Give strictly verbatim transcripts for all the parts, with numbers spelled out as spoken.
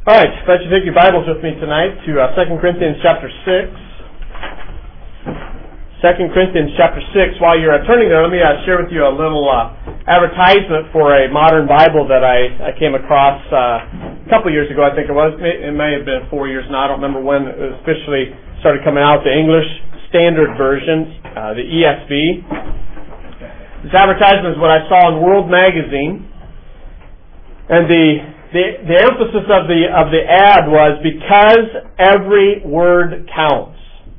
All right, glad you take your Bibles with me tonight to uh, Second Corinthians chapter six. Second Corinthians chapter six. While you're uh, turning there, let me uh, share with you a little uh, advertisement for a modern Bible that I, I came across uh, a couple years ago, I think it was. It may have been four years now. I don't remember when it officially started coming out, the English Standard Version, uh, the E S V. This advertisement is what I saw in World Magazine. And the The, the emphasis of the of the ad was because every word counts.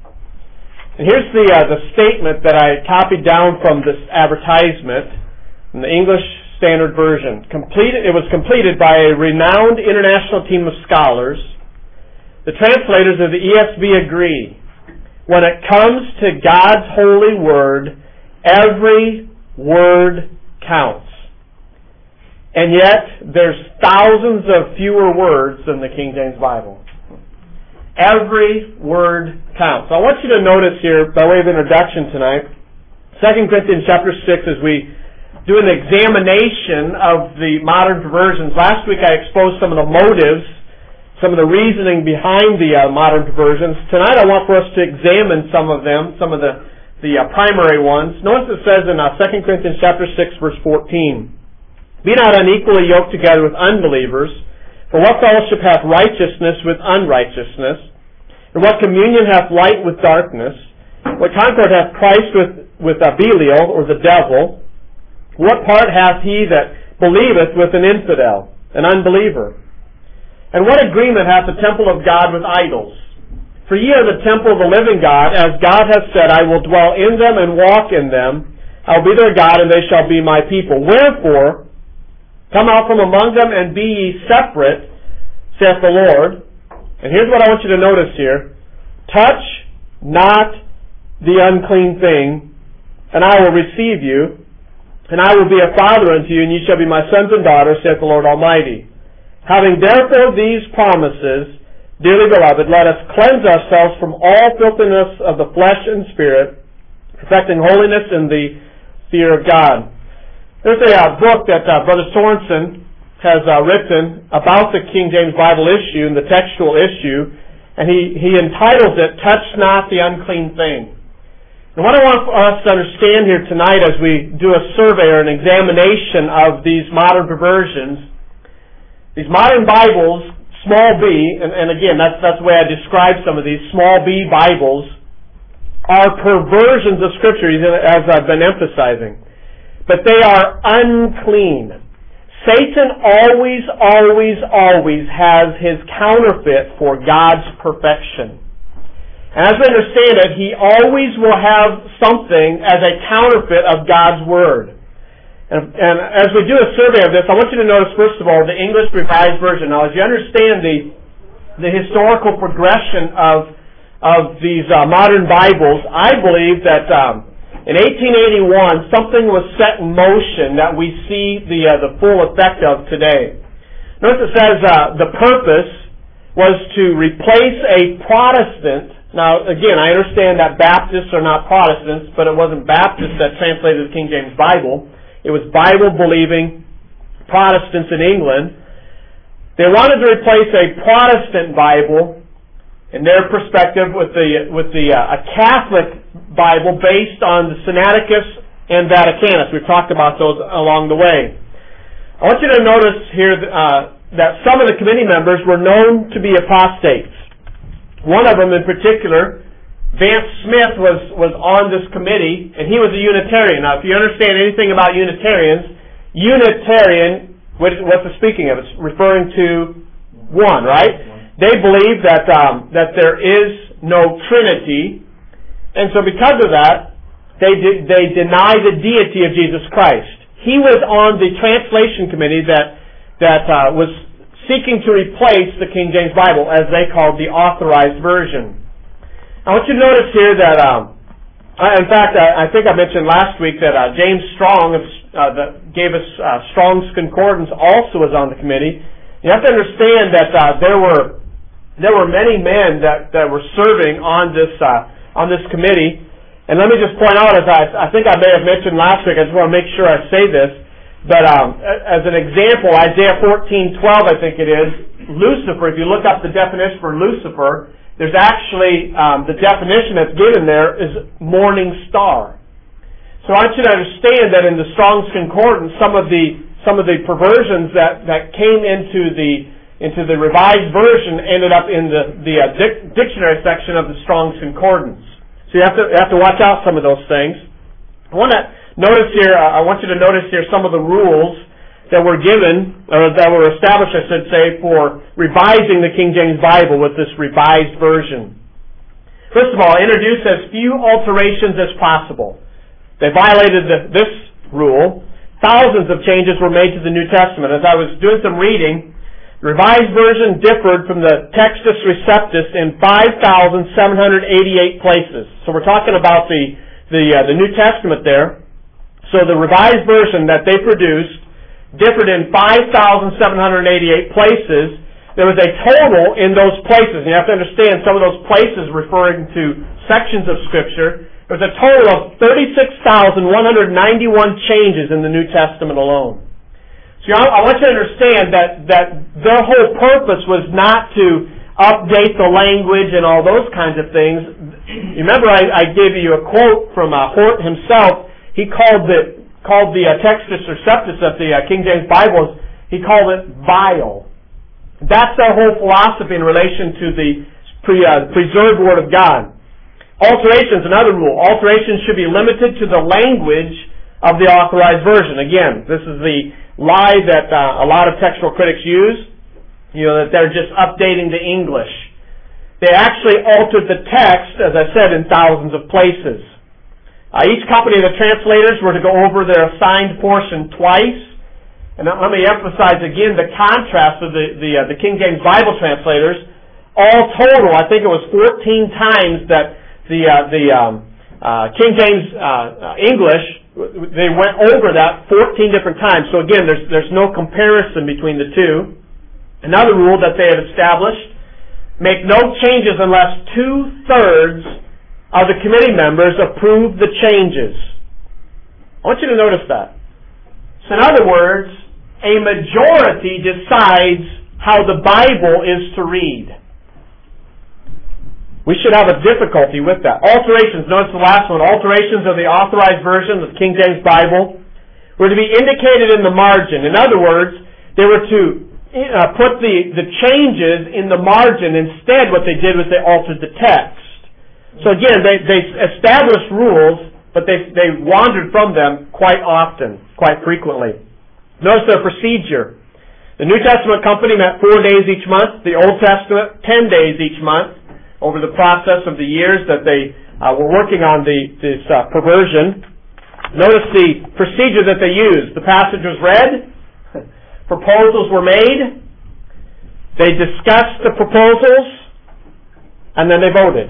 And here's the uh, the statement that I copied down from this advertisement in the English Standard Version. Completed, it was completed by a renowned international team of scholars. The translators of the E S V agree. When it comes to God's holy word, every word counts. And yet, there's thousands of fewer words than the King James Bible. Every word counts. So I want you to notice here, by way of introduction tonight, Second Corinthians chapter six, as we do an examination of the modern perversions. Last week I exposed some of the motives, some of the reasoning behind the uh, modern perversions. Tonight I want for us to examine some of them, some of the, the uh, primary ones. Notice it says in uh, Second Corinthians chapter six, verse fourteen, "Be not unequally yoked together with unbelievers, for what fellowship hath righteousness with unrighteousness? And what communion hath light with darkness? What concord hath Christ with, with uh, Belial, or the devil? What part hath he that believeth with an infidel, an unbeliever? And what agreement hath the temple of God with idols? For ye are the temple of the living God, as God hath said, I will dwell in them and walk in them. I will be their God, and they shall be my people. Wherefore, come out from among them and be ye separate, saith the Lord." And here's what I want you to notice here. "Touch not the unclean thing, and I will receive you, and I will be a father unto you, and ye shall be my sons and daughters, saith the Lord Almighty. Having therefore these promises, dearly beloved, let us cleanse ourselves from all filthiness of the flesh and spirit, perfecting holiness in the fear of God." There's a uh, book that uh, Brother Sorensen has uh, written about the King James Bible issue and the textual issue, and he, he entitles it, "Touch Not the Unclean Thing." And what I want us to understand here tonight as we do a survey or an examination of these modern perversions, these modern Bibles, small b, and, and again, that's, that's the way I describe some of these, small b Bibles, are perversions of Scripture, as I've been emphasizing. But they are unclean. Satan always, always, always has his counterfeit for God's perfection. And as we understand it, he always will have something as a counterfeit of God's Word. And, and as we do a survey of this, I want you to notice, first of all, the English Revised Version. Now, as you understand the, the historical progression of, of these uh, modern Bibles, I believe that Um, in eighteen eighty-one, something was set in motion that we see the uh, the full effect of today. Notice it says uh, the purpose was to replace a Protestant. Now, again, I understand that Baptists are not Protestants, but it wasn't Baptists that translated the King James Bible. It was Bible-believing Protestants in England. They wanted to replace a Protestant Bible, in their perspective, with the with the uh, a Catholic Bible based on the Sinaiticus and Vaticanus. We've talked about those along the way. I want you to notice here uh, that some of the committee members were known to be apostates. One of them in particular, Vance Smith, was, was on this committee, and he was a Unitarian. Now, if you understand anything about Unitarians, Unitarian, what, what's it speaking of? It's referring to one, right? They believe that um, that there is no Trinity, and so because of that, they de- they deny the deity of Jesus Christ. He was on the translation committee that that uh, was seeking to replace the King James Bible, as they called the Authorized Version. I want you to notice here that, um, I, in fact, I, I think I mentioned last week that uh, James Strong, uh, that gave us uh, Strong's Concordance, also was on the committee. You have to understand that uh, there were There were many men that, that were serving on this uh, on this committee. And let me just point out, as I, I think I may have mentioned last week, I just want to make sure I say this, But um, as an example, Isaiah fourteen twelve, I think it is, Lucifer, if you look up the definition for Lucifer, there's actually, um, the definition that's given there is morning star. So I want you to understand that in the Strong's Concordance, some of the some of the perversions that, that came into the into the Revised Version ended up in the the uh, dic- dictionary section of the Strong's Concordance. So you have to you have to watch out some of those things. I want to notice here. Uh, I want you to notice here some of the rules that were given or that were established, I should say, for revising the King James Bible with this Revised Version. First of all, introduce as few alterations as possible. They violated the, this rule. Thousands of changes were made to the New Testament. As I was doing some reading, the Revised Version differed from the Textus Receptus in five thousand seven hundred eighty-eight places. So we're talking about the the, uh, the New Testament there. So the Revised Version that they produced differed in five thousand seven hundred eighty-eight places. There was a total in those places, and you have to understand some of those places referring to sections of Scripture. There was a total of thirty-six thousand one hundred ninety-one changes in the New Testament alone. So I want you to understand that, that their whole purpose was not to update the language and all those kinds of things. You remember I, I gave you a quote from uh, Hort himself. He called the, called the uh, Textus Receptus of the uh, King James Bible, he called it vile. That's their whole philosophy in relation to the pre, uh, preserved Word of God. Alterations, another rule. Alterations should be limited to the language of the Authorized Version. Again, this is the lie that uh, a lot of textual critics use, you know, that they're just updating the English. They actually altered the text, as I said, in thousands of places. Uh, each company of the translators were to go over their assigned portion twice. And let me emphasize again the contrast of the, the, uh, the King James Bible translators. All total, I think it was fourteen times that The uh, the um, uh, King James uh, English, they went over that fourteen different times. So again, there's there's no comparison between the two. Another rule that they had established: make no changes unless two thirds of the committee members approve the changes. I want you to notice that. So in other words, a majority decides how the Bible is to read. We should have a difficulty with that. Alterations, notice the last one, alterations of the Authorized Version of the King James Bible were to be indicated in the margin. In other words, they were to uh, put the, the changes in the margin. Instead, what they did was they altered the text. So again, they, they established rules, but they, they wandered from them quite often, quite frequently. Notice their procedure. The New Testament company met four days each month, the Old Testament ten days each month. Over the process of the years that they uh, were working on the, this uh, perversion. Notice the procedure that they used. The passage was read. Proposals were made. They discussed the proposals. And then they voted.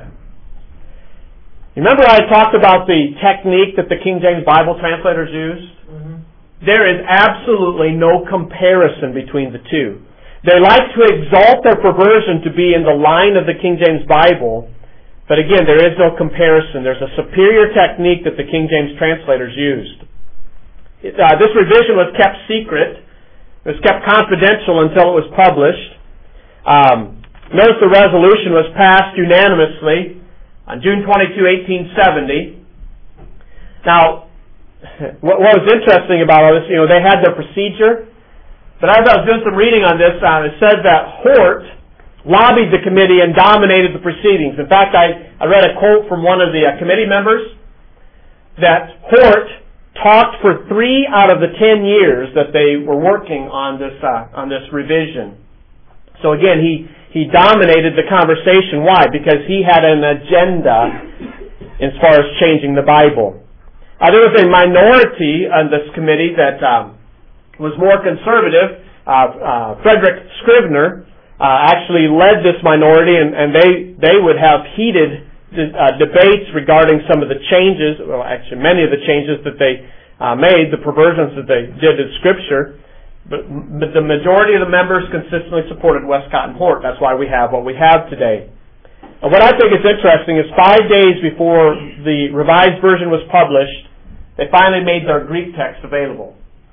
You remember I talked about the technique that the King James Bible translators used? Mm-hmm. There is absolutely no comparison between the two. They like to exalt their perversion to be in the line of the King James Bible, but again, there is no comparison. There's a superior technique that the King James translators used. It, uh, this revision was kept secret. It was kept confidential until it was published. Um, notice the resolution was passed unanimously on June twenty-second, eighteen seventy. Now, what, what was interesting about all this, you know, they had their procedure. But as I was doing some reading on this, uh, it said that Hort lobbied the committee and dominated the proceedings. In fact, I, I read a quote from one of the uh, committee members that Hort talked for three out of the ten years that they were working on this uh, on this revision. So again, he, he dominated the conversation. Why? Because he had an agenda as far as changing the Bible. Uh, there was a minority on this committee that Um, was more conservative. Uh, uh, Frederick Scrivener uh, actually led this minority, and, and they they would have heated uh, debates regarding some of the changes, well, actually many of the changes that they uh, made, the perversions that they did in Scripture. But, but the majority of the members consistently supported Westcott and Hort. That's why we have what we have today. And what I think is interesting is five days before the Revised Version was published, they finally made their Greek text available.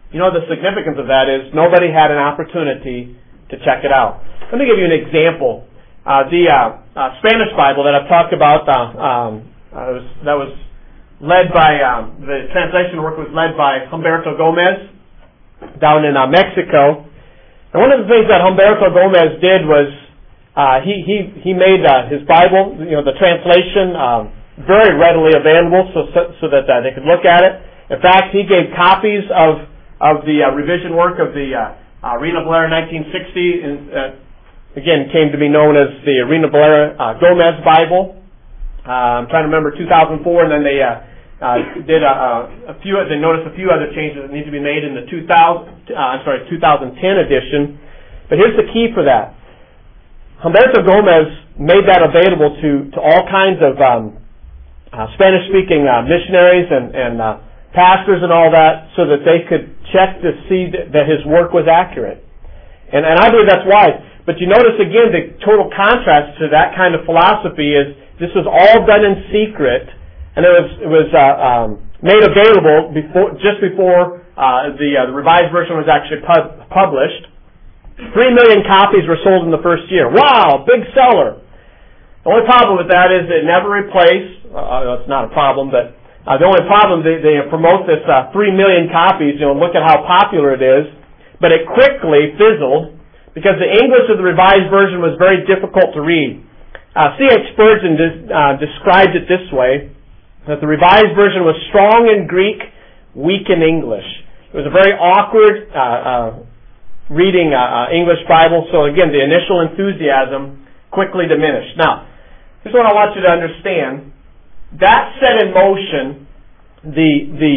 You know, the significance of that is nobody had an opportunity to check it out. Let me give you an example. Uh, the uh, uh, Spanish Bible that I've talked about, uh, um, uh, was, that was led by, um, the translation work was led by Humberto Gomez down in uh, Mexico. And one of the things that Humberto Gomez did was uh, he, he, he made uh, his Bible, you know, the translation, um, very readily available so, so, so that uh, they could look at it. In fact, he gave copies of, of the uh, revision work of the uh, Uh, Reina Valera nineteen sixty, and, uh, again, came to be known as the Reina Valera uh, Gomez Bible. Uh, I'm trying to remember two thousand four, and then they uh, uh, did a, a few. They noticed a few other changes that need to be made in the two thousand. Uh, I'm sorry, two thousand ten edition. But here's the key for that: Humberto Gomez made that available to to all kinds of um, uh, Spanish-speaking uh, missionaries and and uh, pastors and all that, so that they could check to see that his work was accurate. And, and I believe that's wise. But you notice again the total contrast to that kind of philosophy is this was all done in secret, and it was it was uh, um, made available before just before uh, the, uh, the revised version was actually pub- published. Three million copies were sold in the first year. Wow, big seller. The only problem with that is it never replaced. Uh, that's not a problem, but Uh, the only problem, they, they promote this uh, three million copies, you know, look at how popular it is, but it quickly fizzled because the English of the Revised Version was very difficult to read. Uh, C H Spurgeon des- uh, described it this way, that the Revised Version was strong in Greek, weak in English. It was a very awkward uh, uh, reading uh, uh, English Bible, so again, the initial enthusiasm quickly diminished. Now, here's what I want you to understand. That set in motion the the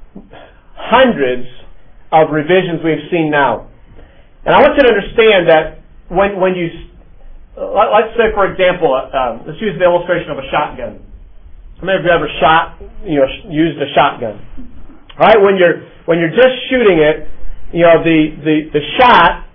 hundreds of revisions we've seen now. And I want you to understand that when when you, let's say for example, uh, let's use the illustration of a shotgun. How many of you ever shot, you know, used a shotgun? All right, when you're when you're just shooting it, you know, the the the shot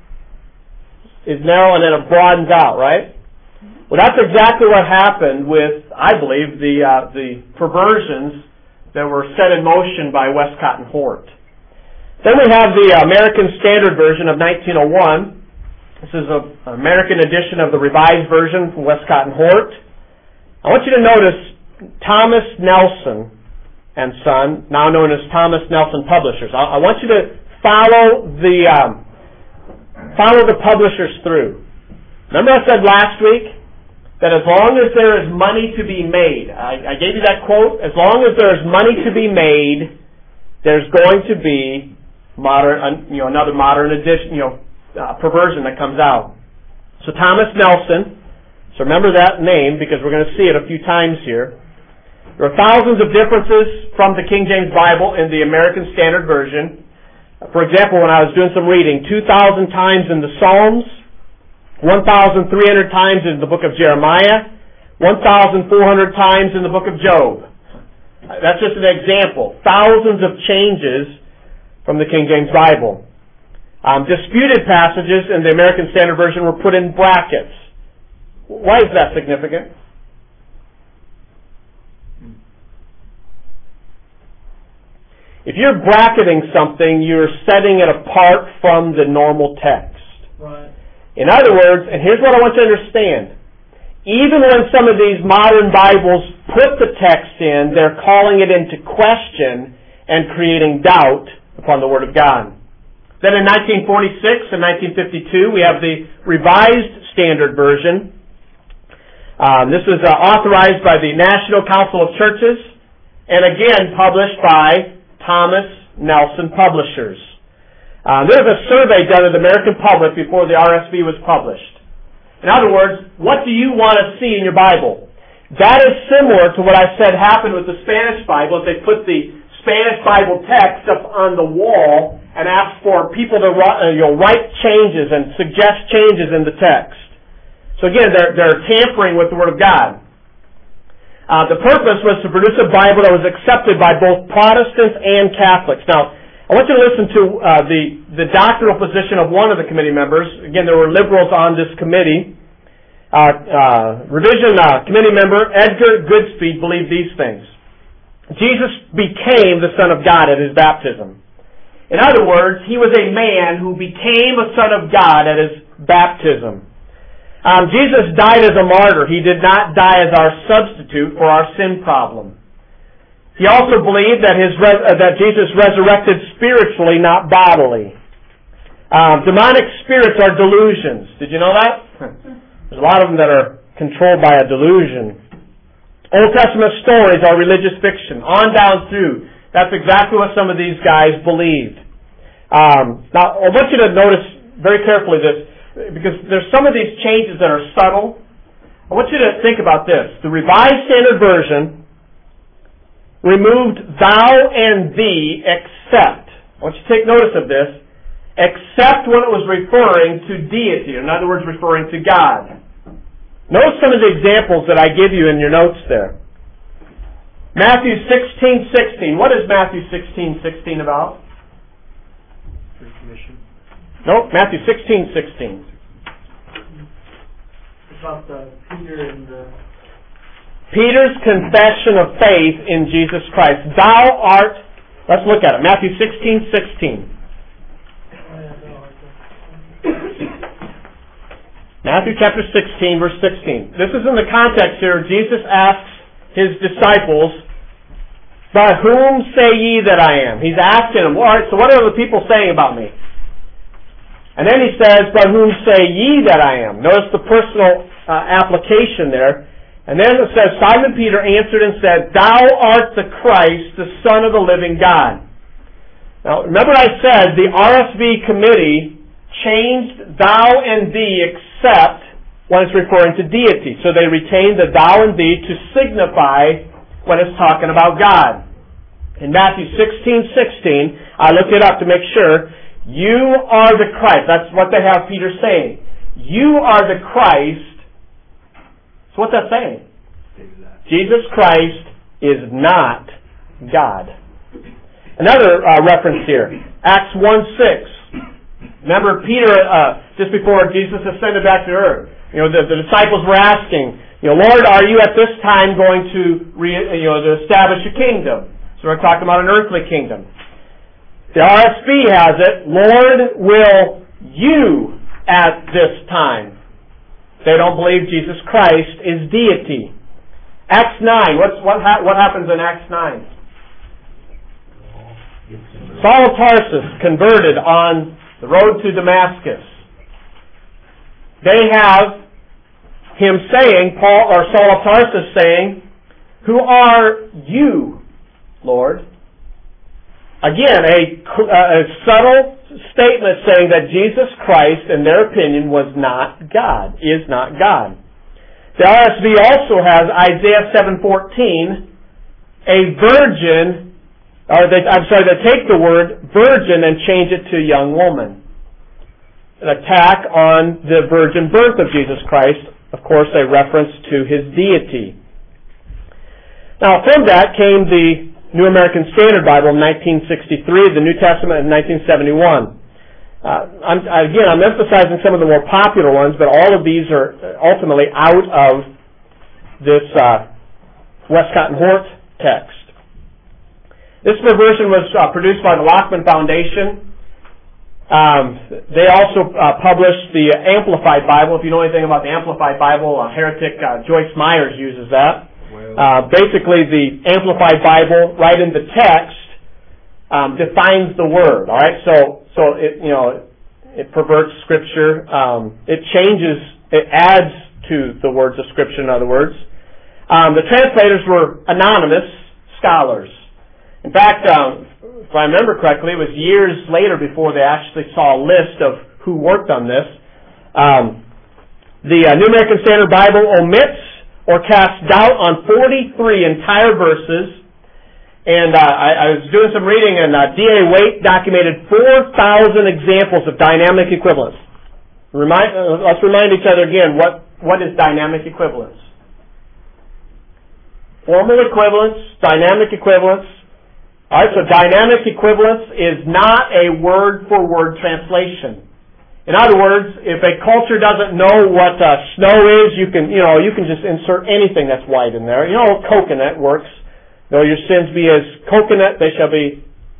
is narrow and then it broadens out, right? Well, that's exactly what happened with, I believe, the uh, the perversions that were set in motion by Westcott and Hort. Then we have the American Standard Version of nineteen oh one. This is an American edition of the Revised Version from Westcott and Hort. I want you to notice Thomas Nelson and Son, now known as Thomas Nelson Publishers. I, I want you to follow the um, follow the publishers through. Remember I said last week that as long as there is money to be made, I, I gave you that quote, as long as there is money to be made, there's going to be modern, you know, another modern edition, you know, uh, perversion that comes out. So Thomas Nelson, so remember that name because we're going to see it a few times here. There are thousands of differences from the King James Bible in the American Standard Version. For example, when I was doing some reading, two thousand times in the Psalms, one thousand three hundred times in the book of Jeremiah, one thousand four hundred times in the book of Job. That's just an example. Thousands of changes from the King James Bible. Um, disputed passages in the American Standard Version were put in brackets. Why is that significant? If you're bracketing something, you're setting it apart from the normal text. Right. In other words, and here's what I want you to understand. Even when some of these modern Bibles put the text in, they're calling it into question and creating doubt upon the Word of God. Then in nineteen forty-six and nineteen fifty-two, we have the Revised Standard Version. Um, this was uh, authorized by the National Council of Churches and again published by Thomas Nelson Publishers. Uh, there was a survey done of the American public before the R S V was published. In other words, what do you want to see in your Bible? That is similar to what I said happened with the Spanish Bible. They put the Spanish Bible text up on the wall and asked for people to uh, you know, write changes and suggest changes in the text. So again, they're, they're tampering with the Word of God. Uh, the purpose was to produce a Bible that was accepted by both Protestants and Catholics. Now, I want you to listen to uh, the, the doctrinal position of one of the committee members. Again, there were liberals on this committee. Uh, uh, revision uh, committee member Edgar Goodspeed believed these things. Jesus became the Son of God at His baptism. In other words, he was a man who became a son of God at his baptism. Um, Jesus died as a martyr. He did not die as our substitute for our sin problem. He also believed that his res- uh, that Jesus resurrected spiritually, not bodily. Um, demonic spirits are delusions. Did you know that? There's a lot of them that are controlled by a delusion. Old Testament stories are religious fiction. On down through. That's exactly what some of these guys believed. Um, now, I want you to notice very carefully this, because there's some of these changes that are subtle. I want you to think about this. The Revised Standard Version removed thou and thee except. I want you to take notice of this. Except when it was referring to deity. In other words, referring to God. Notice some of the examples that I give you in your notes there. Matthew sixteen sixteen. What is Matthew sixteen sixteen about? Great Commission. Nope, Matthew sixteen sixteen. It's about the Peter and the... Peter's confession of faith in Jesus Christ. Thou art, let's look at it. Matthew sixteen sixteen. Matthew chapter sixteen, verse sixteen. This is in the context here. Jesus asks his disciples, by whom say ye that I am? He's asking them, all right, so what are the people saying about me? And then he says, by whom say ye that I am? Notice the personal uh, application there. And then it says, Simon Peter answered and said, thou art the Christ, the Son of the living God. Now, remember I said the R S V committee changed thou and thee except when it's referring to deity. So they retained the thou and thee to signify when it's talking about God. In Matthew sixteen sixteen, I looked it up to make sure, you are the Christ. That's what they have Peter saying. You are the Christ. So what's that saying? Exactly. Jesus Christ is not God. Another uh, reference here, Acts one six. Remember Peter, uh, just before Jesus ascended back to earth, you know, the, the disciples were asking, you know, Lord, are you at this time going to, re, you know, to establish a kingdom? So we're talking about an earthly kingdom. The R S V has it, Lord, will you at this time? They don't believe Jesus Christ is deity. Acts nine, what's, what, ha- what happens in Acts nine? Saul of Tarsus converted on the road to Damascus. They have him saying, Paul or Saul of Tarsus saying, who are you, Lord? Again, a, a subtle statement saying that Jesus Christ, in their opinion, was not God, is not God. The R S V also has Isaiah seven fourteen, a virgin, or they, I'm sorry, they take the word virgin and change it to young woman. An attack on the virgin birth of Jesus Christ, of course, a reference to his deity. Now, from that came the New American Standard Bible in nineteen sixty-three, the New Testament in nineteen seventy-one. Uh, I'm, again, I'm emphasizing some of the more popular ones, but all of these are ultimately out of this uh, Westcott and Hort text. This version was uh, produced by the Lockman Foundation. Um, they also uh, published the Amplified Bible. If you know anything about the Amplified Bible, uh, heretic uh, Joyce Myers uses that. Uh, basically, the Amplified Bible, right in the text, um, defines the word. All right, so so it you know it perverts Scripture. Um, it changes, it adds to the words of Scripture. In other words, um, the translators were anonymous scholars. In fact, um, if I remember correctly, it was years later before they actually saw a list of who worked on this. Um, the uh, New American Standard Bible omits or casts doubt on forty-three entire verses. And uh, I, I was doing some reading, and uh, D A Waite documented four thousand examples of dynamic equivalence. Remind, uh, let's remind each other again, what, what is dynamic equivalence? Formal equivalence, dynamic equivalence. All right, so dynamic equivalence is not a word-for-word translation. In other words, if a culture doesn't know what uh, snow is, you can, you know, you can just insert anything that's white in there. You know, coconut works. Though your sins be as coconut, they shall be,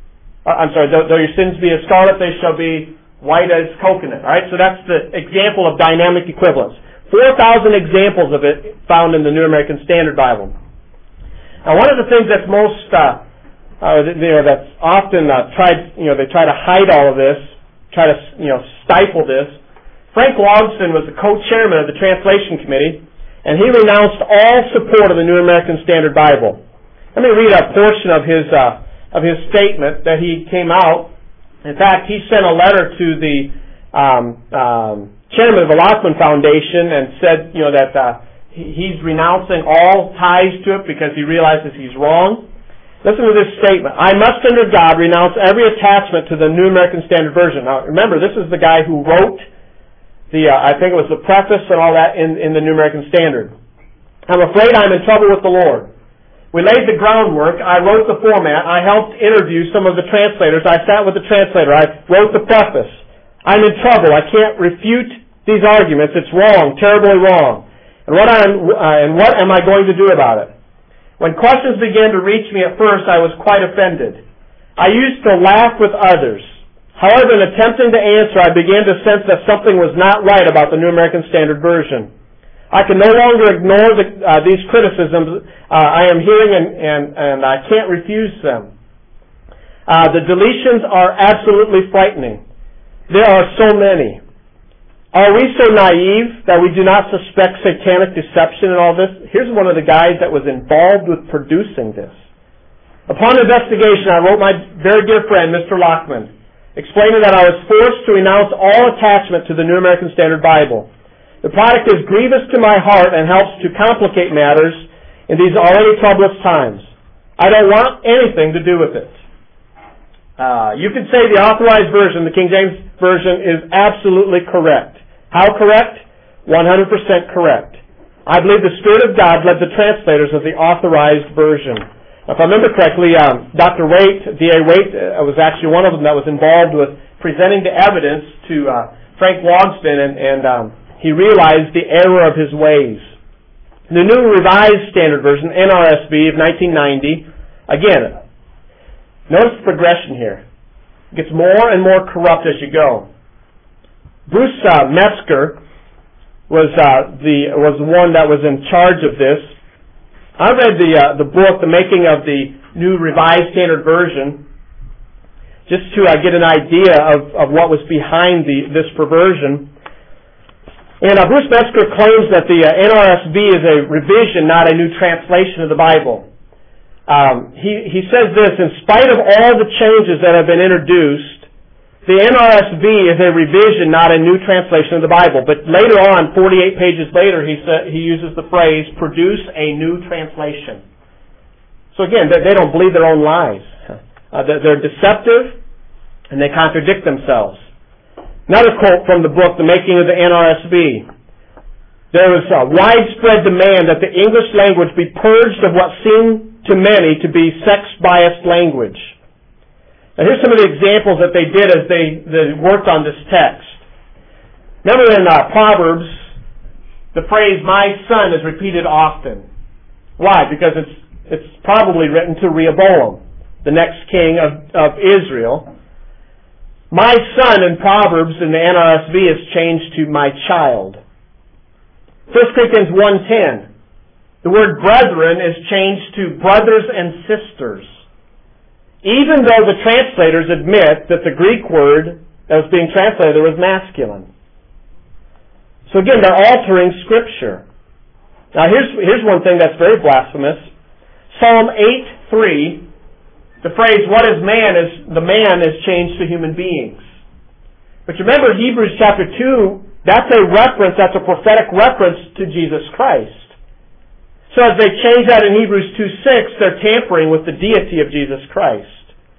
I'm sorry, though, though your sins be as scarlet, they shall be white as coconut. All right, so that's the example of dynamic equivalence. four thousand examples of it found in the New American Standard Bible. Now, one of the things that's most, uh, uh, you know, that's often uh, tried, you know, they try to hide all of this, try to, you know, stifle this. Frank Logsdon was the co-chairman of the Translation Committee, and he renounced all support of the New American Standard Bible. Let me read a portion of his uh, of his statement that he came out. In fact, he sent a letter to the um, um, chairman of the Lockman Foundation and said, you know, that uh, he's renouncing all ties to it because he realizes he's wrong. Listen to this statement. I must, under God, renounce every attachment to the New American Standard Version. Now, remember, this is the guy who wrote the, uh, I think it was the preface and all that in, in the New American Standard. I'm afraid I'm in trouble with the Lord. We laid the groundwork. I wrote the format. I helped interview some of the translators. I sat with the translator. I wrote the preface. I'm in trouble. I can't refute these arguments. It's wrong, terribly wrong. And what, I'm, uh, and what am I going to do about it? When questions began to reach me at first, I was quite offended. I used to laugh with others. However, in attempting to answer, I began to sense that something was not right about the New American Standard Version. I can no longer ignore the, uh, these criticisms uh, I am hearing, and, and, and I can't refuse them. Uh, the deletions are absolutely frightening. There are so many. Are we so naive that we do not suspect satanic deception in all this? Here's one of the guys that was involved with producing this. Upon investigation, I wrote my very dear friend, Mister Lockman, explaining that I was forced to renounce all attachment to the New American Standard Bible. The product is grievous to my heart and helps to complicate matters in these already troublous times. I don't want anything to do with it. Uh, you could say the authorized version, the King James Version, is absolutely correct. How correct? one hundred percent correct. I believe the Spirit of God led the translators of the authorized version. Now, if I remember correctly, um, Doctor Waite, D A Waite, uh, was actually one of them that was involved with presenting the evidence to uh, Frank Logsdon, and, and um, he realized the error of his ways. The New Revised Standard Version, N R S V, of nineteen ninety, again, notice the progression here. It gets more and more corrupt as you go. Bruce uh, Metzger was uh, the was the one that was in charge of this. I read the uh, the book, The Making of the New Revised Standard Version, just to uh, get an idea of, of what was behind the this perversion. And uh, Bruce Metzger claims that the uh, N R S V is a revision, not a new translation of the Bible. Um, he, he says this: in spite of all the changes that have been introduced, the N R S V is a revision, not a new translation of the Bible. But later on, forty-eight pages later, he sa- he uses the phrase, produce a new translation. So again, they, they don't believe their own lies. Uh, they're, they're deceptive, and they contradict themselves. Another quote from the book, The Making of the N R S V. There was a widespread demand that the English language be purged of what seemed to many to be sex-biased language. Now here's some of the examples that they did as they, they worked on this text. Remember in uh, Proverbs, the phrase, my son, is repeated often. Why? Because it's it's probably written to Rehoboam, the next king of, of Israel. My son in Proverbs in the N R S V is changed to my child. First Corinthians one ten. The word brethren is changed to brothers and sisters. Even though the translators admit that the Greek word that was being translated was masculine. So again, they're altering Scripture. Now here's, here's one thing that's very blasphemous. Psalm eight three, the phrase, what is man, is the man is changed to human beings. But remember, Hebrews chapter two, that's a reference, that's a prophetic reference to Jesus Christ. So as they change that in Hebrews two six, they're tampering with the deity of Jesus Christ.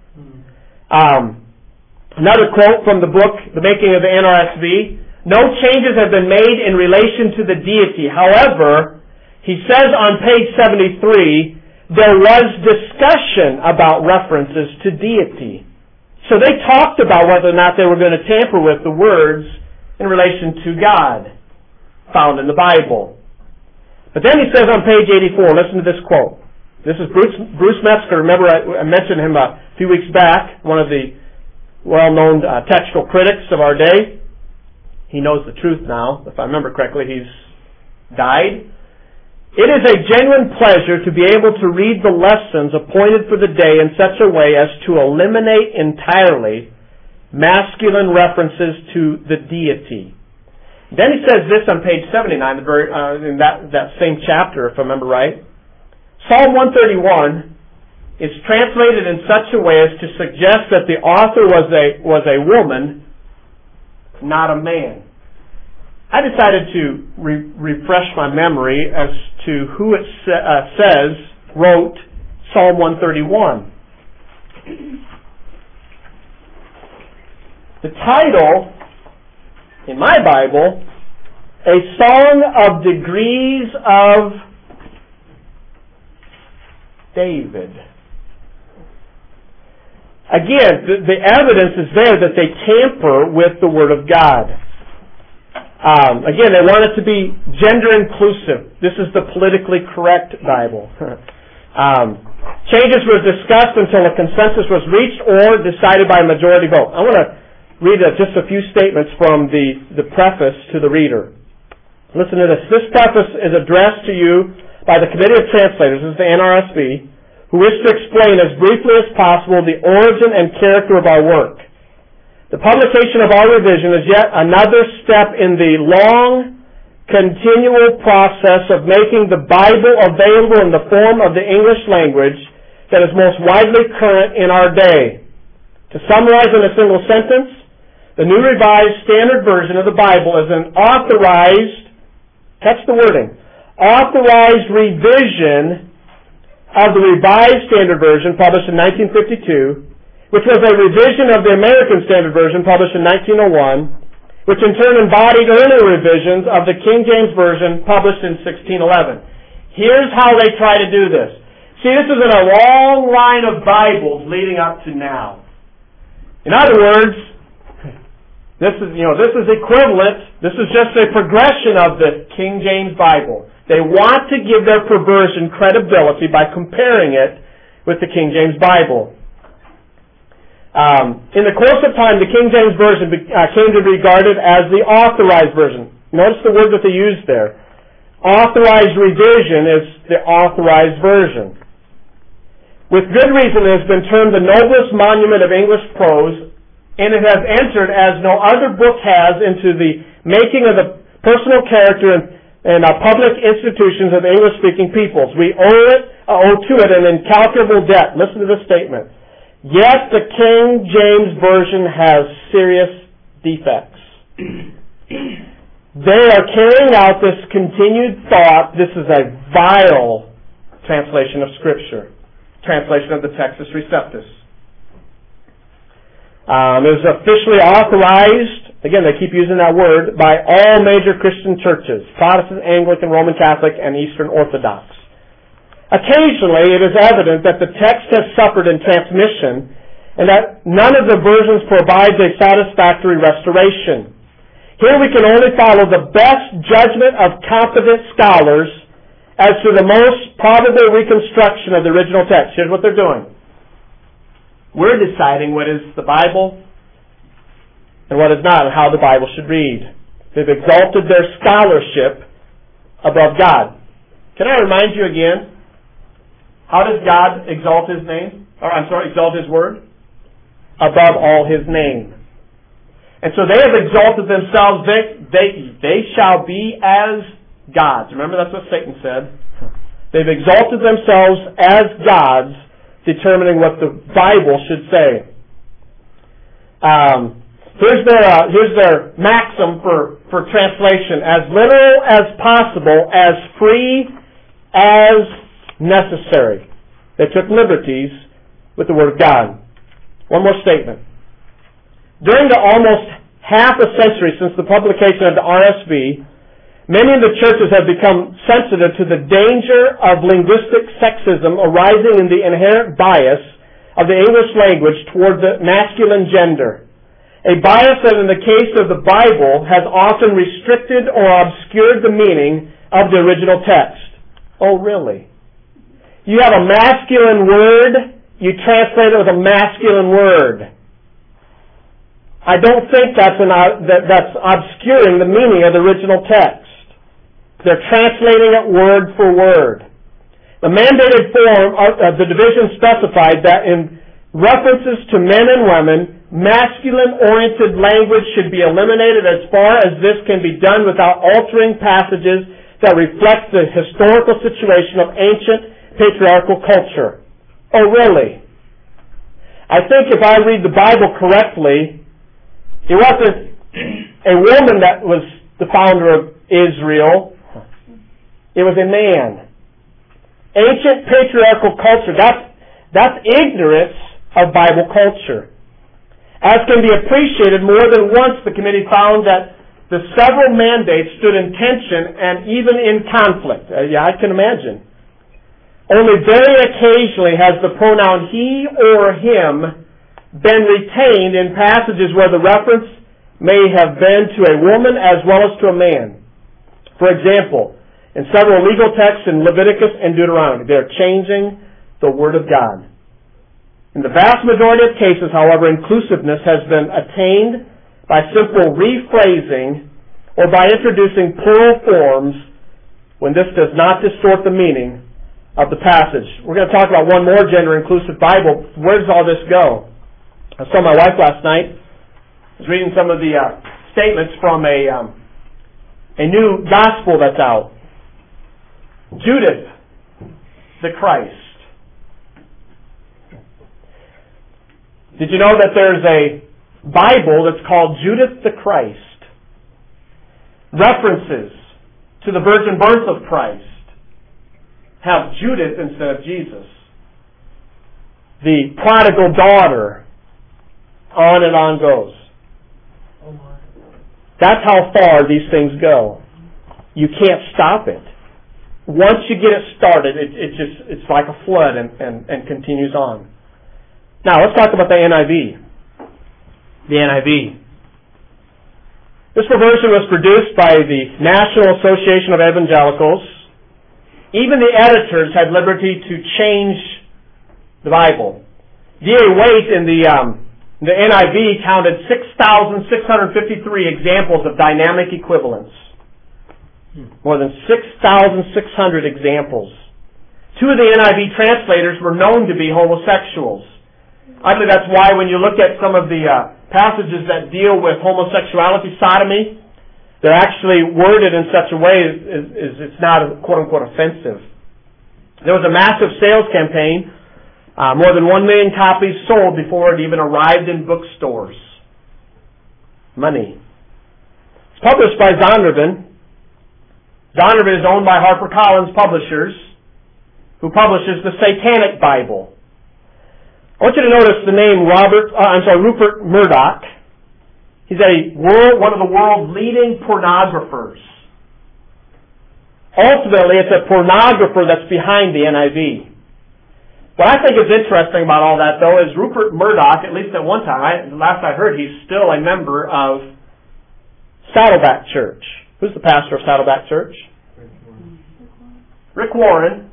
Um, another quote from the book, The Making of the N R S V, no changes have been made in relation to the deity. However, he says on page seventy-three, there was discussion about references to deity. So they talked about whether or not they were going to tamper with the words in relation to God found in the Bible. But then he says on page eighty-four, listen to this quote. This is Bruce, Bruce Metzger. Remember I, I mentioned him a few weeks back, one of the well-known uh, textual critics of our day. He knows the truth now. If I remember correctly, he's died. It is a genuine pleasure to be able to read the lessons appointed for the day in such a way as to eliminate entirely masculine references to the deity. Then he says this on page seventy-nine, the very, uh, in that, that same chapter, if I remember right. Psalm one thirty-one is translated in such a way as to suggest that the author was a, was a woman, not a man. I decided to re- refresh my memory as to who it sa- uh, says wrote Psalm one thirty-one. The title, in my Bible, A Song of Degrees of David. Again, the, the evidence is there that they tamper with the Word of God. Um, again, they want it to be gender inclusive. This is the politically correct Bible. um, changes were discussed until a consensus was reached or decided by a majority vote. I want to read a, just a few statements from the, the preface to the reader. Listen to this. This preface is addressed to you by the Committee of Translators, this is the N R S V, who wish to explain as briefly as possible the origin and character of our work. The publication of our revision is yet another step in the long, continual process of making the Bible available in the form of the English language that is most widely current in our day. To summarize in a single sentence, the New Revised Standard Version of the Bible is an authorized, catch the wording, authorized revision of the Revised Standard Version published in nineteen fifty-two, which was a revision of the American Standard Version published in nineteen oh one, which in turn embodied earlier revisions of the King James Version published in sixteen eleven. Here's how they try to do this. See, this is in a long line of Bibles leading up to now. In other words, this is, you know, this is equivalent. This is just a progression of the King James Bible. They want to give their perversion credibility by comparing it with the King James Bible. Um, in the course of time, the King James Version be, uh, came to be regarded as the authorized version. Notice the word that they used there. Authorized revision is the authorized version. With good reason, it has been termed the noblest monument of English prose, and it has entered as no other book has into the making of the personal character and, and uh, public institutions of English-speaking peoples. We owe it, uh, owe to it an incalculable debt. Listen to this statement. Yet the King James Version has serious defects. They are carrying out this continued thought. This is a vile translation of Scripture. Translation of the Textus Receptus. Um, it was officially authorized, again they keep using that word, by all major Christian churches, Protestant, Anglican, Roman Catholic, and Eastern Orthodox. Occasionally, it is evident that the text has suffered in transmission and that none of the versions provides a satisfactory restoration. Here we can only follow the best judgment of competent scholars as to the most probable reconstruction of the original text. Here's what they're doing. We're deciding what is the Bible and what is not, and how the Bible should read. They've exalted their scholarship above God. Can I remind you again? How does God exalt His name? Or I'm sorry, exalt His word? Above all His name. And so they have exalted themselves. They, they, they shall be as gods. Remember, that's what Satan said. They've exalted themselves as gods, determining what the Bible should say. Um, here's their uh, here's their maxim for, for translation: as literal as possible, as free as necessary. They took liberties with the Word of God. One more statement. During the almost half a century since the publication of the R S V, many of the churches have become sensitive to the danger of linguistic sexism arising in the inherent bias of the English language toward the masculine gender. A bias that in the case of the Bible has often restricted or obscured the meaning of the original text. Oh, really? You have a masculine word, you translate it with a masculine word. I don't think that's, an, that, that's obscuring the meaning of the original text. They're translating it word for word. The mandated form of the division specified that in references to men and women, masculine-oriented language should be eliminated as far as this can be done without altering passages that reflect the historical situation of ancient patriarchal culture. Oh, really? I think if I read the Bible correctly, it wasn't a woman that was the founder of Israel. It was a man. Ancient patriarchal culture, that's, that's ignorance of Bible culture. As can be appreciated, more than once the committee found that the several mandates stood in tension and even in conflict. Uh, yeah, I can imagine. Only very occasionally has the pronoun he or him been retained in passages where the reference may have been to a woman as well as to a man. For example, in several legal texts in Leviticus and Deuteronomy, they're changing the Word of God. In the vast majority of cases, however, inclusiveness has been attained by simple rephrasing or by introducing plural forms when this does not distort the meaning of the passage. We're going to talk about one more gender-inclusive Bible. Where does all this go? I saw my wife last night. I was reading some of the uh, statements from a um, a new gospel that's out. Judith, the Christ. Did you know that there's a Bible that's called Judith the Christ? References to the virgin birth of Christ have Judith instead of Jesus. The prodigal daughter. On and on goes. That's how far these things go. You can't stop it. Once you get it started, it, it just it's like a flood and, and, and continues on. Now let's talk about the N I V. The N I V. This version was produced by the National Association of Evangelicals. Even the editors had liberty to change the Bible. D A Waite in the um, the N I V counted six thousand six hundred fifty-three examples of dynamic equivalence. More than six thousand six hundred examples. Two of the N I V translators were known to be homosexuals. I believe that's why when you look at some of the uh, passages that deal with homosexuality, sodomy, they're actually worded in such a way as, as, as it's not quote-unquote offensive. There was a massive sales campaign. Uh, more than one million copies sold before it even arrived in bookstores. Money. It's published by Zondervan. Zondervan is owned by HarperCollins Publishers, who publishes the Satanic Bible. I want you to notice the name Robert. Uh, I'm sorry, Rupert Murdoch. He's a world, one of the world's leading pornographers. Ultimately, it's a pornographer that's behind the N I V. What I think is interesting about all that, though, is Rupert Murdoch, at least at one time, I, last I heard, he's still a member of Saddleback Church. Who's the pastor of Saddleback Church? Rick Warren. Rick Warren.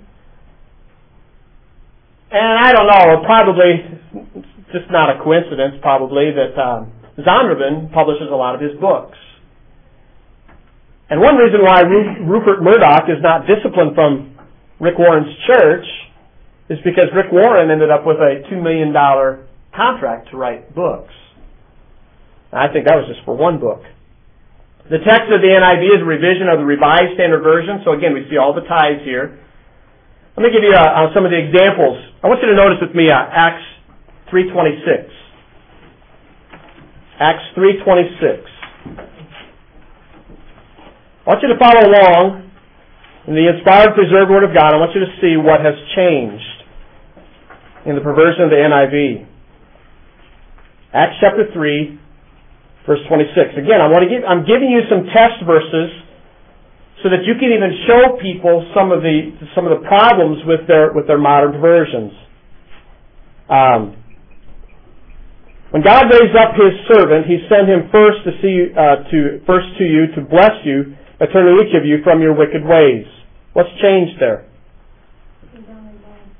And I don't know, probably, it's just not a coincidence, probably, that um, Zondervan publishes a lot of his books. And one reason why Ru- Rupert Murdoch is not disciplined from Rick Warren's church is because Rick Warren ended up with a two million dollars contract to write books. And I think that was just for one book. The text of the N I V is a revision of the Revised Standard Version, so again, we see all the ties here. Let me give you uh, uh, some of the examples. I want you to notice with me uh, Acts three twenty-six. Acts three twenty-six. I want you to follow along in the inspired, preserved Word of God. I want you to see what has changed in the perversion of the N I V. Acts chapter three, verse twenty-six. Again, I want to give, I'm giving you some test verses so that you can even show people some of the some of the problems with their with their modern versions. Um, when God raised up His servant, He sent him first to see uh, to first to you to bless you, by turning each of you from your wicked ways. What's changed there?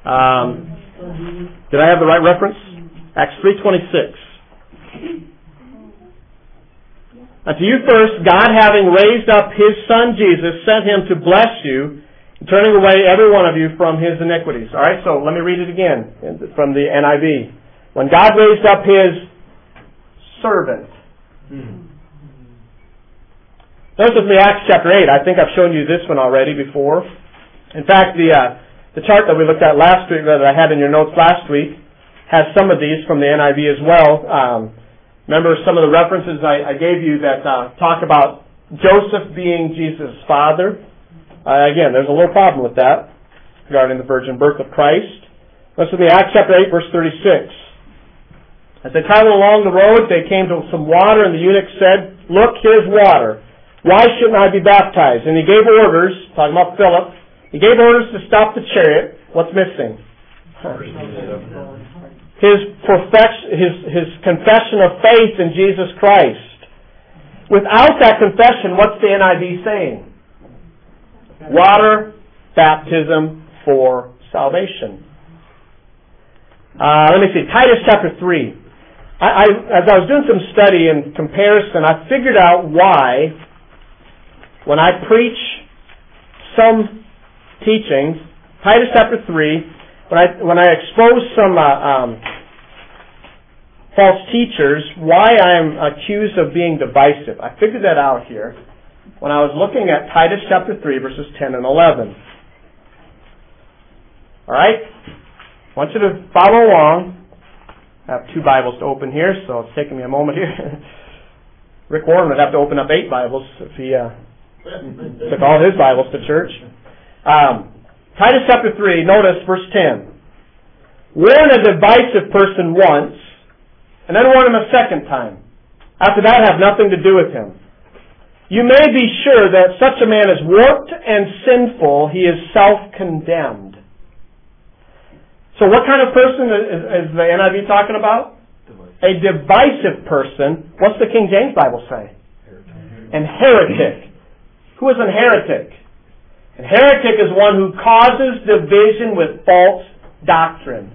Um, did I have the right reference? Acts three twenty-six. Unto you first, God having raised up His Son Jesus, sent Him to bless you, turning away every one of you from his iniquities. All right, so let me read it again from the N I V. When God raised up His servant. Hmm. Notice with me Acts chapter eight. I think I've shown you this one already before. In fact, the uh, the chart that we looked at last week, that I had in your notes last week, has some of these from the N I V as well. Um, remember some of the references I, I gave you that uh, talk about Joseph being Jesus' father. Uh, again, there's a little problem with that regarding the virgin birth of Christ. Listen to me, Acts chapter eight, verse thirty-six. As they traveled along the road, they came to some water, and the eunuch said, "Look, here's water. Why shouldn't I be baptized?" And he gave orders, talking about Philip, he gave orders to stop the chariot. What's missing? His perfection, his, his confession of faith in Jesus Christ. Without that confession, what's the N I V saying? Water baptism for salvation. Uh, let me see, Titus chapter three. I, I, as I was doing some study and comparison, I figured out why, when I preach some teachings, Titus chapter three, when I when I expose some uh, um, false teachers, why I am accused of being divisive. I figured that out here when I was looking at Titus chapter three, verses ten and eleven. All right? I want you to follow along. I have two Bibles to open here, so it's taking me a moment here. Rick Warren would have to open up eight Bibles if he uh, took all his Bibles to church. Um, Titus chapter three, notice verse ten. Warn a divisive person once, and then warn him a second time. After that, have nothing to do with him. You may be sure that such a man is warped and sinful. He is self-condemned. So what kind of person is, is the N I V talking about? A divisive person. What's the King James Bible say? An heretic. Who is a heretic? A heretic is one who causes division with false doctrine.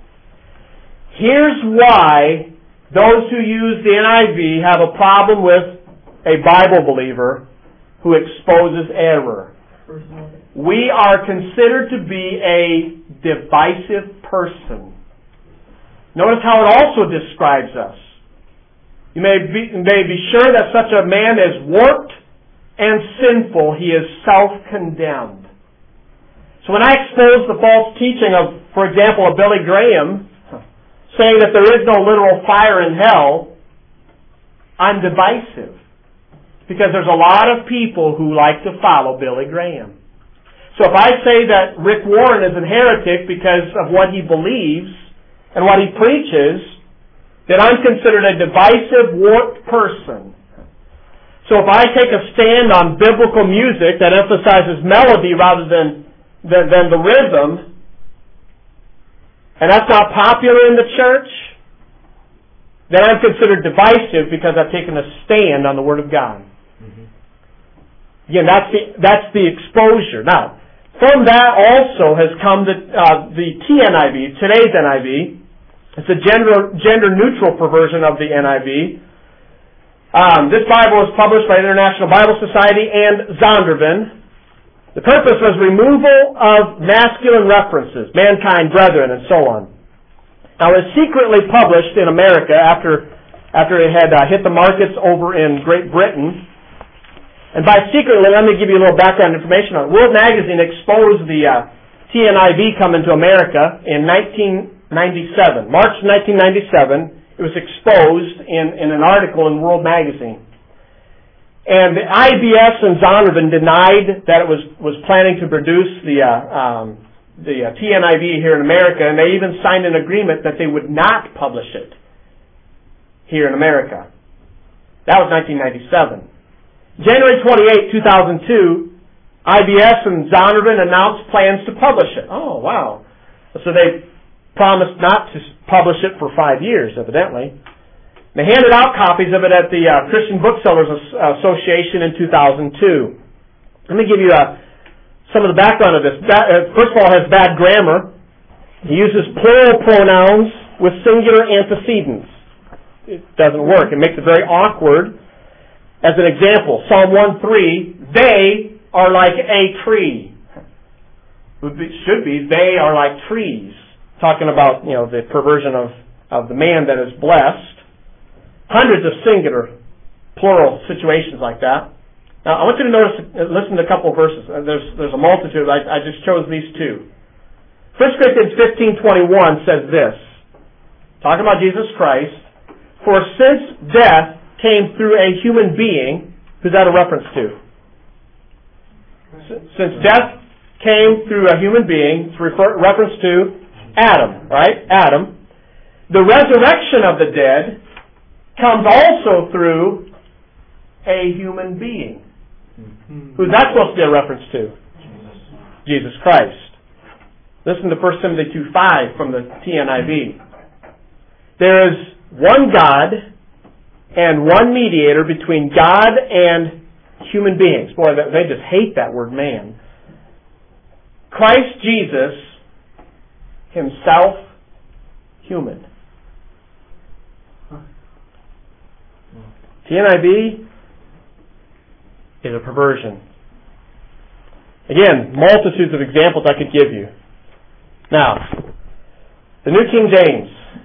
Here's why those who use the N I V have a problem with a Bible believer who exposes error. We are considered to be a divisive person. Notice how it also describes us. You may be, may be sure that such a man is warped and sinful. He is self-condemned. So when I expose the false teaching of, for example, of Billy Graham, saying that there is no literal fire in hell, I'm divisive. Because there's a lot of people who like to follow Billy Graham. So if I say that Rick Warren is a heretic because of what he believes and what he preaches, then I'm considered a divisive, warped person. So if I take a stand on biblical music that emphasizes melody rather than, than, than the rhythm, and that's not popular in the church, then I'm considered divisive because I've taken a stand on the Word of God. Again, that's the, that's the exposure. Now, from that also has come the, uh, the T N I V, today's N I V. It's a gender, gender-neutral perversion of the N I V. Um, this Bible was published by International Bible Society and Zondervan. The purpose was removal of masculine references, mankind, brethren, and so on. Now, it was secretly published in America after, after it had uh, hit the markets over in Great Britain. And by secretly, let me give you a little background information on it. World Magazine exposed the uh, T N I V coming to America in nineteen ninety-seven. March nineteen ninety-seven, it was exposed in, in an article in World Magazine. And the I B S and Zondervan denied that it was, was planning to produce the, uh, um, the uh, T N I V here in America, and they even signed an agreement that they would not publish it here in America. That was nineteen ninety-seven. January twenty-eighth, two thousand two, I B S and Zondervan announced plans to publish it. Oh, wow. So they promised not to publish it for five years, evidently. They handed out copies of it at the uh, Christian Booksellers Association in two thousand two. Let me give you uh, some of the background of this. That, uh, first of all, it has bad grammar. He uses plural pronouns with singular antecedents. It doesn't work. It makes it very awkward. As an example, Psalm one three, they are like a tree. It should be, they are like trees. Talking about, you know, the perversion of, of the man that is blessed. Hundreds of singular, plural situations like that. Now, I want you to notice, listen to a couple of verses. There's, there's a multitude. I, I just chose these two. First Corinthians fifteen twenty-one says this, talking about Jesus Christ, for since death came through a human being, who's that a reference to? Since death came through a human being, it's refer, reference to Adam, right? Adam. The resurrection of the dead comes also through a human being. Who's that supposed to be a reference to? Jesus Christ. Listen to First Timothy two five from the T N I V. There is one God and one mediator between God and human beings. Boy, they just hate that word man. Christ Jesus, himself human. T N I V is a perversion. Again, multitudes of examples I could give you. Now, the New King James.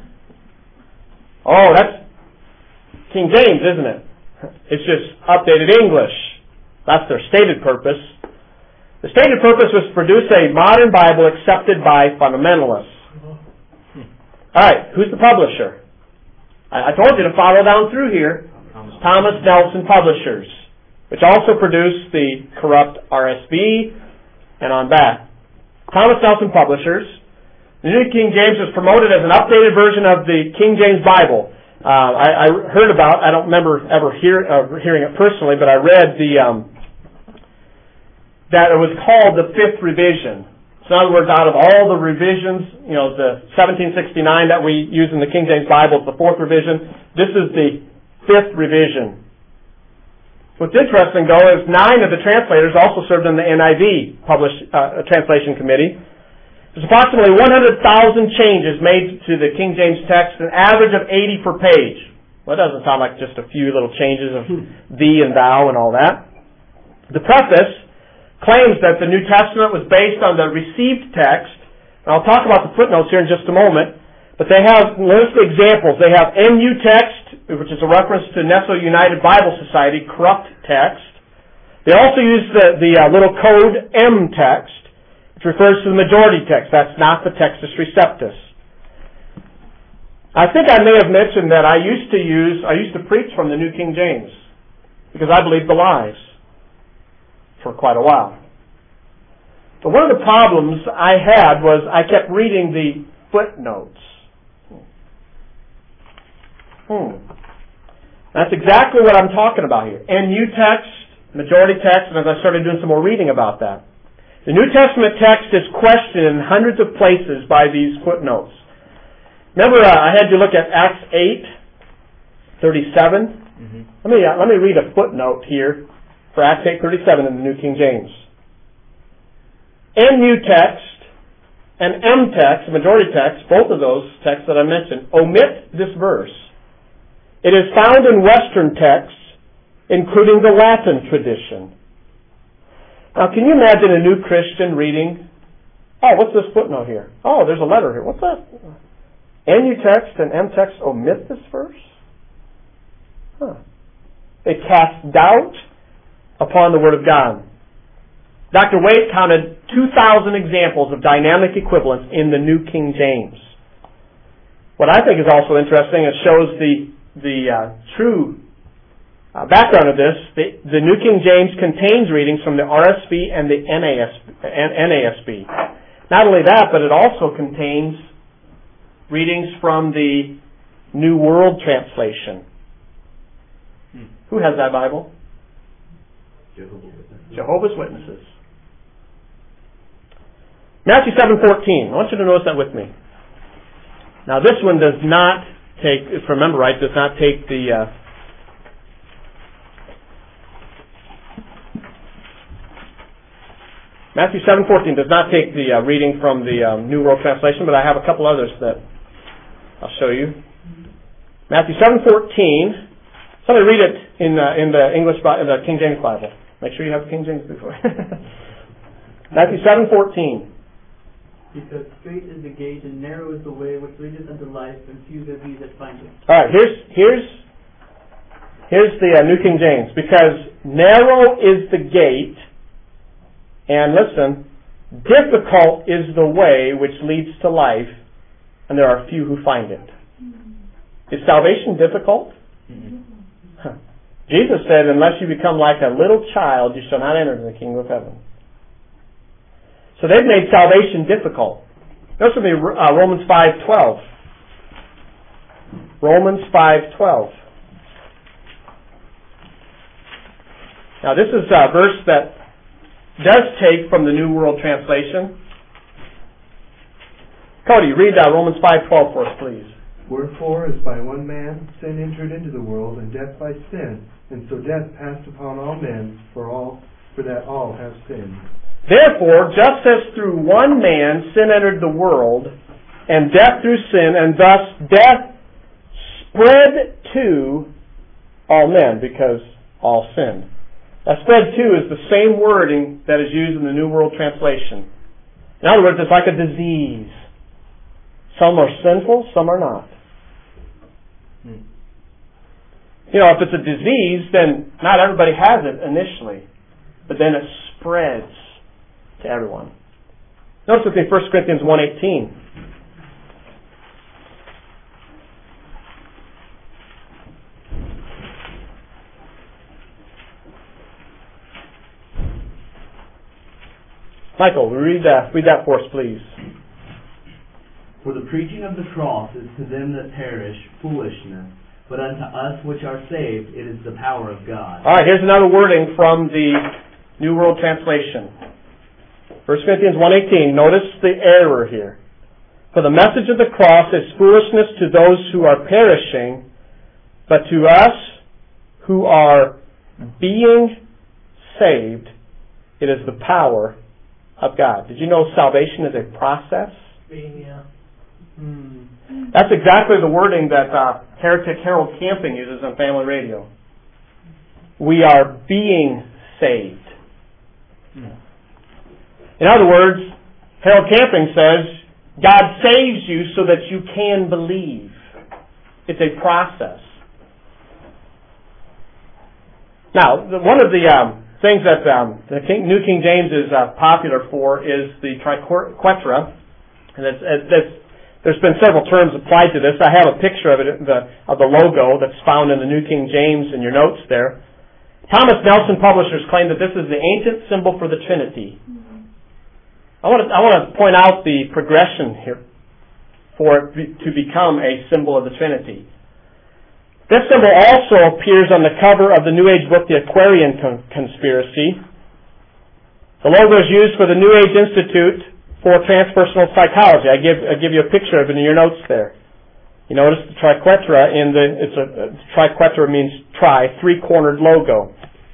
Oh, that's King James, isn't it? It's just updated English. That's their stated purpose. The stated purpose was to produce a modern Bible accepted by fundamentalists. Alright, who's the publisher? I, I told you to follow down through here. Thomas Nelson Publishers, which also produced the corrupt R S V and on back. Thomas Nelson Publishers. The New King James was promoted as an updated version of the King James Bible. Uh, I, I heard about, I don't remember ever hear, uh, hearing it personally, but I read the um, that it was called the Fifth Revision. So in other words, out of all the revisions, you know, the seventeen sixty-nine that we use in the King James Bible is the fourth revision. This is the fifth revision. What's interesting, though, is nine of the translators also served in the N I V published, uh, translation committee. There's approximately one hundred thousand changes made to the King James text, an average of eighty per page. Well, that doesn't sound like just a few little changes of thee and thou and all that. The preface claims that the New Testament was based on the received text. And I'll talk about the footnotes here in just a moment. But they have, notice the examples. They have N U text, which is a reference to Nestle United Bible Society, corrupt text. They also use the, the uh, little code M text, which refers to the majority text. That's not the Textus Receptus. I think I may have mentioned that I used to use, I used to preach from the New King James, because I believed the lies for quite a while. But one of the problems I had was I kept reading the footnotes. Hmm. That's exactly what I'm talking about here. N U text, majority text, and as I started doing some more reading about that. The New Testament text is questioned in hundreds of places by these footnotes. Remember, uh, I had you look at Acts eight thirty-seven. Mm-hmm. Let me uh, let me read a footnote here for Acts eight thirty-seven in the New King James. N U text and M text, majority text, both of those texts that I mentioned, omit this verse. It is found in Western texts, including the Latin tradition. Now, can you imagine a new Christian reading, oh, what's this footnote here? Oh, there's a letter here. What's that? N U text and M text omit this verse? Huh. They cast doubt upon the Word of God. Doctor Waite counted two thousand examples of dynamic equivalence in the New King James. What I think is also interesting, it shows the the uh, true uh, background of this. The, the New King James contains readings from the R S V and the N A S B. Not only that, but it also contains readings from the New World Translation. Hmm. Who has that Bible? Jehovah's Witnesses. Jehovah's Witnesses. Matthew seven fourteen. I want you to notice that with me. Now this one does not take, if I remember right, does not take the uh, Matthew seven fourteen does not take the uh, reading from the um, New World Translation, but I have a couple others that I'll show you. Matthew seven fourteen. Somebody read it in uh, in the English in the King James Bible. Make sure you have the King James before. Matthew seven fourteen. Because straight is the gate and narrow is the way which leadeth unto life, and few there be that find it. All right, here's here's here's the uh, New King James. Because narrow is the gate. And listen, difficult is the way which leads to life, and there are few who find it. Is salvation difficult? Mm-hmm. Huh. Jesus said, unless you become like a little child, you shall not enter the kingdom of heaven. So they've made salvation difficult. Notice with me uh, Romans five twelve. Romans five twelve. Now this is a verse that does take from the New World Translation. Cody, read uh, Romans five twelve for us, please. Wherefore, as by one man sin entered into the world, and death by sin, and so death passed upon all men, for all for that all have sinned. Therefore, just as through one man sin entered the world, and death through sin, and thus death spread to all men, because all sinned. That spread to is the same wording that is used in the New World Translation. In other words, it's like a disease. Some are sinful, some are not. Hmm. You know, if it's a disease, then not everybody has it initially, but then it spreads to everyone. Notice with me First Corinthians one eighteen. Michael, read that, read that for us, please. For the preaching of the cross is to them that perish foolishness, but unto us which are saved it is the power of God. All right, here's another wording from the New World Translation. First Corinthians one eighteen. Notice the error here. For the message of the cross is foolishness to those who are perishing, but to us who are being saved, it is the power of God. Did you know salvation is a process? Yeah. Hmm. That's exactly the wording that uh, Heretic Harold Camping uses on Family Radio. We are being saved. Hmm. In other words, Harold Camping says, God saves you so that you can believe. It's a process. Now, the, one of the um, things that um, the King, New King James is uh, popular for is the triquetra. And it's, it's, there's been several terms applied to this. I have a picture of it, the, of the logo that's found in the New King James in your notes there. Thomas Nelson Publishers claim that this is the ancient symbol for the Trinity. I want to, I want to point out the progression here for it to become a symbol of the Trinity. This symbol also appears on the cover of the New Age book, The Aquarian Con- Conspiracy. The logo is used for the New Age Institute for Transpersonal Psychology. I give, I give you a picture of it in your notes there. You notice the triquetra in the, it's a, uh, triquetra means tri, three-cornered logo.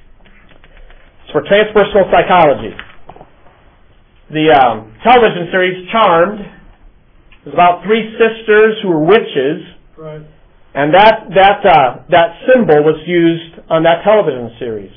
It's for Transpersonal Psychology. The um, television series Charmed is about three sisters who were witches. Right. And that that uh, that symbol was used on that television series.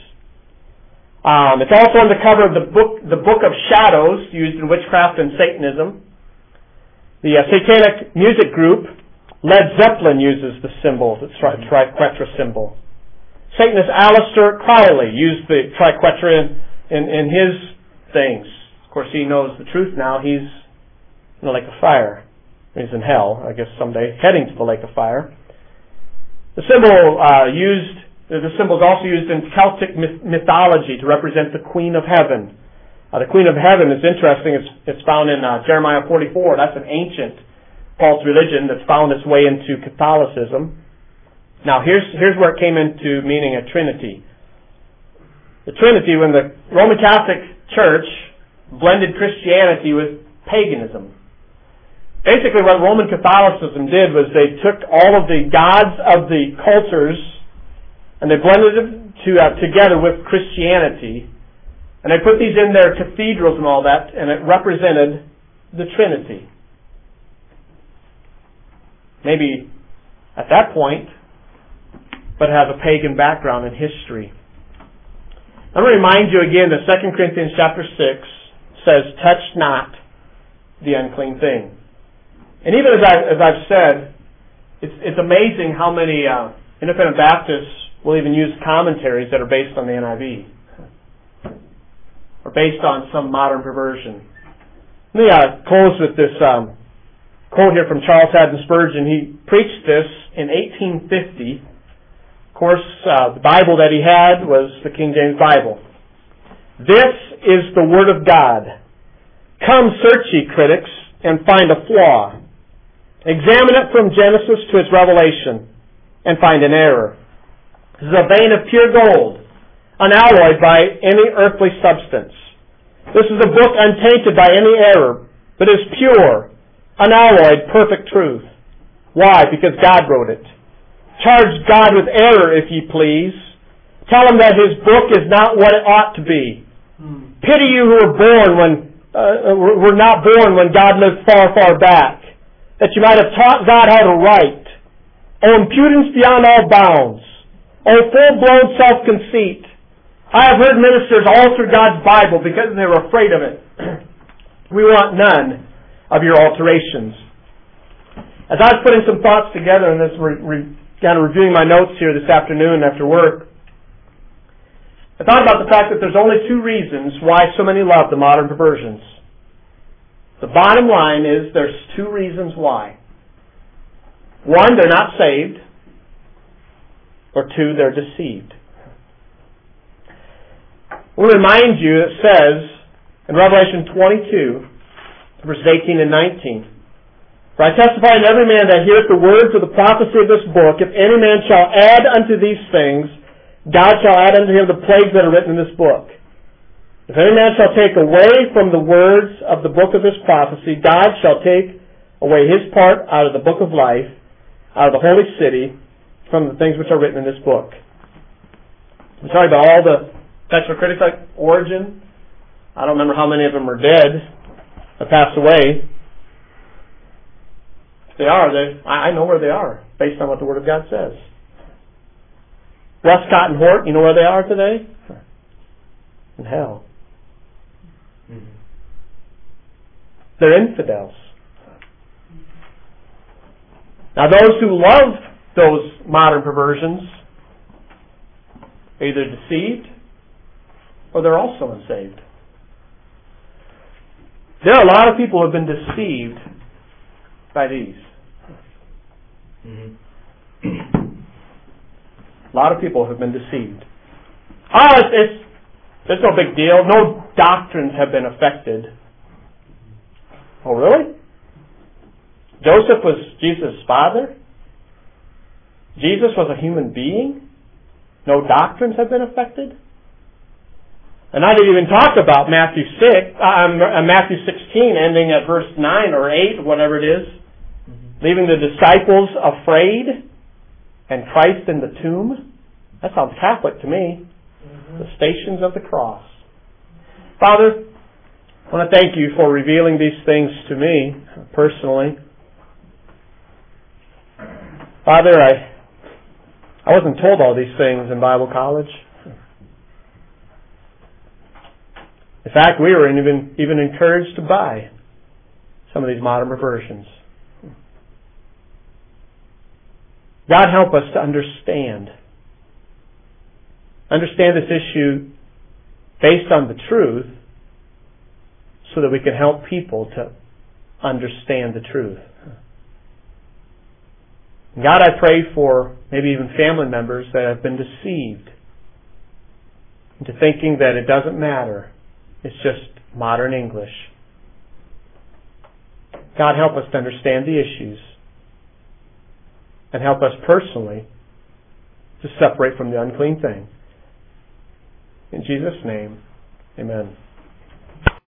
Um, it's also on the cover of the book, the Book of Shadows, used in witchcraft and Satanism. The uh, satanic music group Led Zeppelin uses the symbol, the tri- triquetra symbol. Satanist Aleister Crowley used the triquetra in, in, in his things. Of course, he knows the truth now. He's in the lake of fire. He's in hell, I guess someday, heading to the lake of fire. The symbol uh, used, the symbol is also used in Celtic myth- mythology to represent the Queen of Heaven. Uh, the Queen of Heaven is interesting. It's, it's found in uh, Jeremiah forty-four. That's an ancient false religion that's found its way into Catholicism. Now, here's here's where it came into meaning a Trinity. The Trinity, when the Roman Catholic Church blended Christianity with paganism. Basically, what Roman Catholicism did was they took all of the gods of the cultures and they blended them to, uh, together with Christianity. And they put these in their cathedrals and all that, and it represented the Trinity. Maybe at that point, but it has a pagan background in history. I'm going to remind you again that Second Corinthians chapter six says, touch not the unclean thing. And even as, I, as I've said, it's, it's amazing how many uh, independent Baptists will even use commentaries that are based on the N I V. Or based on some modern perversion. Let me uh, close with this um, quote here from Charles Haddon Spurgeon. He preached this in eighteen fifty. Of course, uh, the Bible that he had was the King James Bible. This is the Word of God. Come, search ye, critics, and find a flaw. Examine it from Genesis to its revelation, and find an error. This is a vein of pure gold, unalloyed by any earthly substance. This is a book untainted by any error, but is pure, unalloyed, perfect truth. Why? Because God wrote it. Charge God with error, if ye please. Tell Him that His book is not what it ought to be. Hmm. Pity you who were born when uh, were not born when God lived far, far back, that you might have taught God how to write. O impudence beyond all bounds! O full-blown self-conceit! I have heard ministers alter God's Bible because they were afraid of it. We want none of your alterations. As I was putting some thoughts together and this re- re- kind of reviewing my notes here this afternoon after work, I thought about the fact that there's only two reasons why so many love the modern perversions. The bottom line is there's two reasons why. One, they're not saved. Or two, they're deceived. We'll remind you, it says in Revelation twenty-two, verses eighteen and nineteen, For I testify to every man that heareth the words of the prophecy of this book, if any man shall add unto these things, God shall add unto him the plagues that are written in this book. If any man shall take away from the words of the book of this prophecy, God shall take away his part out of the book of life, out of the holy city, from the things which are written in this book. I'm sorry about all the textual critics like Origen. I don't remember how many of them are dead or passed away. If they are, they, I know where they are, based on what the Word of God says. Westcott and Hort, you know where they are today? In hell. Mm-hmm. They're infidels. Now those who love those modern perversions are either deceived or they're also unsaved. There are a lot of people who have been deceived by these. Mm-hmm. A lot of people have been deceived. Oh, it's, it's, it's no big deal. No doctrines have been affected. Oh, really? Joseph was Jesus' father? Jesus was a human being? No doctrines have been affected? And I didn't even talk about Matthew six, um, Matthew sixteen, ending at verse nine or eight, whatever it is, mm-hmm. leaving the disciples afraid and Christ in the tomb. That sounds Catholic to me. Mm-hmm. The Stations of the Cross. Father, I want to thank you for revealing these things to me personally. Father, I I wasn't told all these things in Bible college. In fact, we were even, even encouraged to buy some of these modern perversions. God, help us to understand. Understand this issue based on the truth so that we can help people to understand the truth. God, I pray for maybe even family members that have been deceived into thinking that it doesn't matter. It's just modern English. God, help us to understand the issues and help us personally to separate from the unclean thing. In Jesus' name, amen.